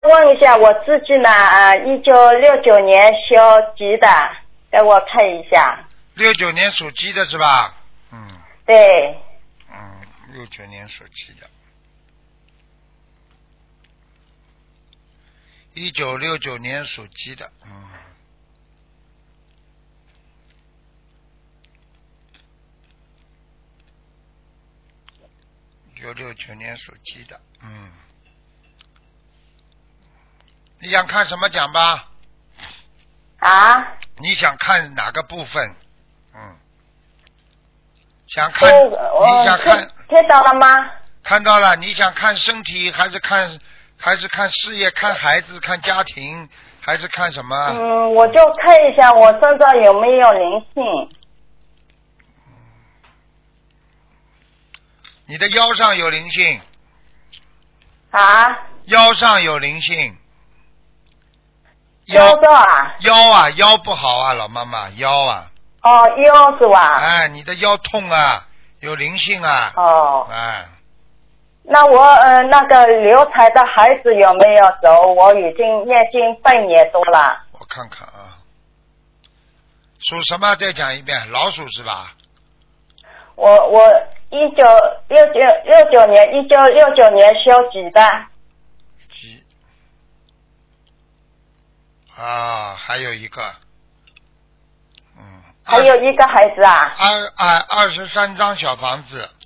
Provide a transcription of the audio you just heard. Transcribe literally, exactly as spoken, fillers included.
问一下我自己呢，啊，一九六九年属鸡的，给我看一下。 六九年属鸡的是吧？嗯。 对。 嗯，六九年属鸡的。一九六九年属鸡的，嗯。一九六九年属鸡的，嗯。你想看什么讲吧？ 啊？ 你想看哪个部分？嗯。想看？ 你想看？ 听到了吗？ 看到了。你想看身体，还是看，还是看事业，看孩子，看家庭，还是看什么？ 嗯，我就看一下我身上有没有灵性。 你的腰上有灵性。 啊？ 腰上有灵性。 腰上啊？ 腰啊，腰不好啊，老妈妈，腰啊。 哦，腰是吧？ 哎，你的腰痛啊，有灵性啊。 哦。 哎。 那我呃那个流产的孩子有没有走？我已经念经半年多了。 我看看啊。属什么？再讲一遍，老鼠是吧？ 我我一九六九六九年一九六九年属鸡的。 鸡。啊，还有一个。嗯。 还有一个孩子啊。 二二二十三张小房子。